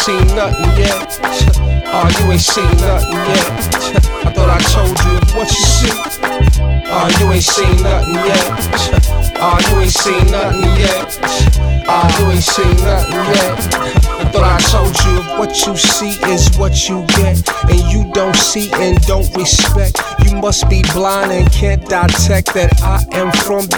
seen nothing yet. Oh, you ain't seen nothing yet. I thought I told you what you see. Oh, you ain't seen nothing yet. Oh, you ain't seen nothing yet. Oh, you ain't seen nothing yet. I thought I told you what you see is what you get, and you don't see and don't respect. You must be blind and can't detect that I am from